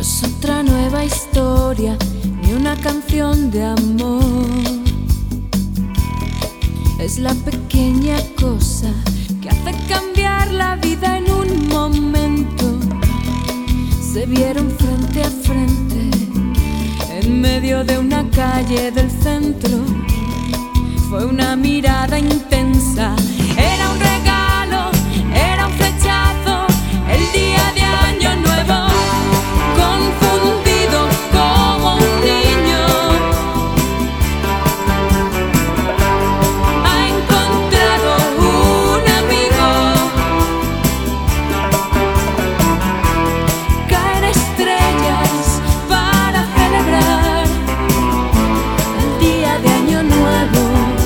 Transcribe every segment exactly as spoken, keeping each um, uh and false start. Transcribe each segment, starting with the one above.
es otra nueva historia, ni una canción de amor. Es la pequeña cosa que hace cambiar la vida en un momento. Se vieron frente a frente en medio de una calle del centro. Fue una mirada intensa, era un regalo, era un flechazo, el día de Año Nuevo. Confundido como un niño, ha encontrado un amigo. Caen estrellas para celebrar el día de Año Nuevo.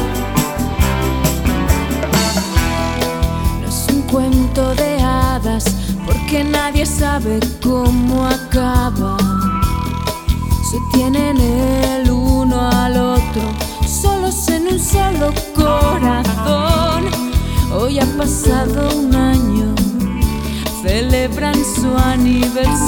No es un cuento de hadas, porque nadie sabe cómo acaba. Se tienen el uno al otro, solos en un solo corazón. Hoy ha pasado un año, celebran su aniversario.